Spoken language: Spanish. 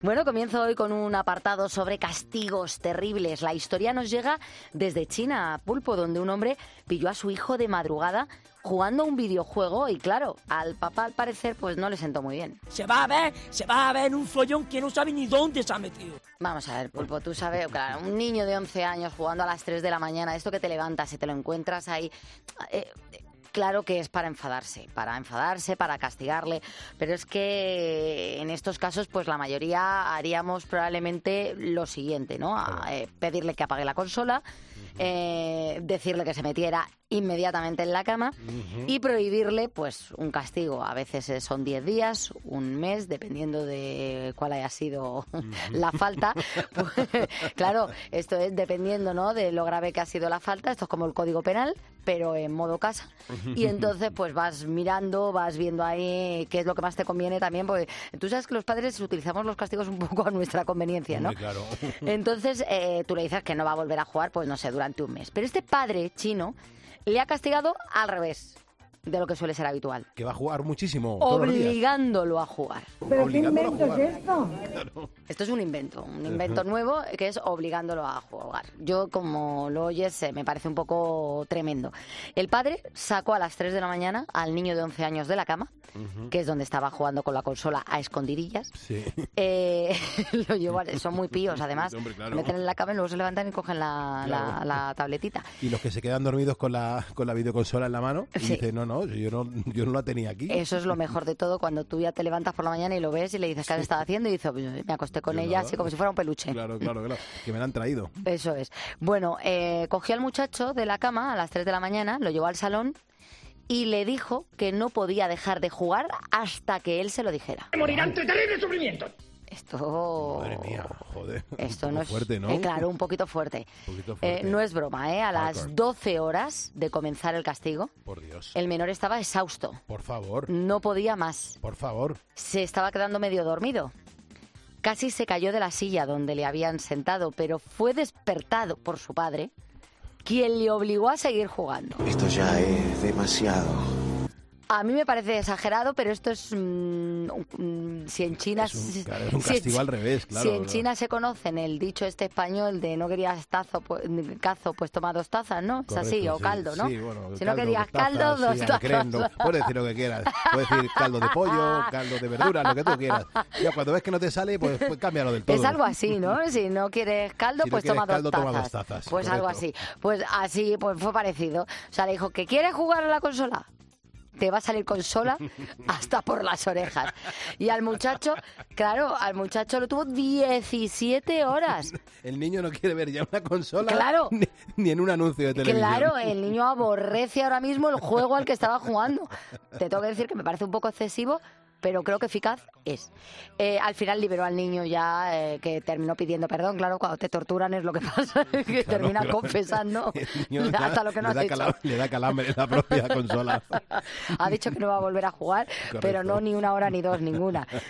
Bueno, comienzo hoy con un apartado sobre castigos terribles. La historia nos llega desde China, Pulpo, donde un hombre pilló a su hijo de madrugada jugando a un videojuego y, claro, al papá al parecer pues no le sentó muy bien. Se va a ver en un follón que no sabe ni dónde se ha metido. Vamos a ver, Pulpo, tú sabes, claro, un niño de 11 años jugando a las 3 de la mañana, esto que te levantas y te lo encuentras ahí... Claro que es para enfadarse, para castigarle, pero es que en estos casos pues la mayoría haríamos probablemente lo siguiente, ¿no? Pedirle que apague la consola, decirle que se metiera inmediatamente en la cama y prohibirle pues un castigo. A veces son 10 días, un mes, dependiendo de cuál haya sido la falta. Pues, claro, esto es dependiendo, ¿no?, de lo grave que ha sido la falta. Esto es como el Código Penal, pero en modo casa. Y entonces pues vas mirando, vas viendo ahí qué es lo que más te conviene también, porque tú sabes que los padres utilizamos los castigos un poco a nuestra conveniencia, ¿no? Muy claro. Entonces tú le dices que no va a volver a jugar, pues no sé, durante un mes. Pero este padre chino le ha castigado al revés de lo que suele ser habitual. Que va a jugar muchísimo. Todos los días. Obligándolo a jugar. ¿Pero qué invento es esto? Claro. Esto es un invento nuevo que es obligándolo a jugar. Yo, como lo oyes, me parece un poco tremendo. El padre sacó a las 3 de la mañana al niño de 11 años de la cama, que es donde estaba jugando con la consola a escondidillas. Sí. Lo llevó, son muy píos, además. Hombre, claro. Meten en la cama y luego se levantan y cogen la tabletita. Y los que se quedan dormidos con la videoconsola en la mano y Sí. dicen, no, yo no la tenía aquí. Eso es lo mejor de todo, cuando tú ya te levantas por la mañana y lo ves y le dices qué has estado haciendo y dice, "Pues me acosté con Yo ella nada. así como si fuera un peluche". Claro, que me la han traído. Eso es. Bueno, cogió al muchacho de la cama a las 3 de la mañana, lo llevó al salón y le dijo que no podía dejar de jugar hasta que él se lo dijera. Morirán de terrible sufrimiento. Esto... Madre mía, joder. Esto Un no poco es fuerte, ¿no? claro, un poquito fuerte. Un poquito fuerte. No es broma, a las Hardcore. 12 horas de comenzar el castigo, Por Dios. el menor estaba exhausto, Por favor. no podía más. Por favor. Se estaba quedando medio dormido. Casi se cayó de la silla donde le habían sentado, pero fue despertado por su padre, quien le obligó a seguir jugando. Esto ya es demasiado. A mí me parece exagerado, pero esto es... si en China... Es un castigo al revés, claro. Si en China se conocen el dicho este español de no querías cazo, pues toma 2 tazas, ¿no? Es así, Correcto, o sí, caldo, ¿no? sí, bueno, Si no caldo, querías 2 tazas, caldo, 2 sí, tazas. puedes decir lo que quieras. Puedes decir caldo de pollo, caldo de verduras, lo que tú quieras. Ya cuando ves que no te sale, pues cámbialo del todo. Es algo así, ¿no? Si no quieres caldo, Si no pues quieres toma 2 caldo, tazas. toma 2 tazas, Pues algo correcto. así. Pues así, pues fue parecido. O sea, le dijo, ¿que quieres jugar a la consola? Te va a salir consola hasta por las orejas. Y al muchacho lo tuvo 17 horas. El niño no quiere ver ya una consola Claro. ni en un anuncio de televisión. Claro, el niño aborrece ahora mismo el juego al que estaba jugando. Te tengo que decir que me parece un poco excesivo, pero creo que eficaz es. Al final liberó al niño ya, que terminó pidiendo perdón. Claro, cuando te torturan es lo que pasa, que termina confesando El niño hasta lo que no has hecho. le da calambre en la propia consola. Ha dicho que no va a volver a jugar, pero no ni 1 hora ni 2, ninguna.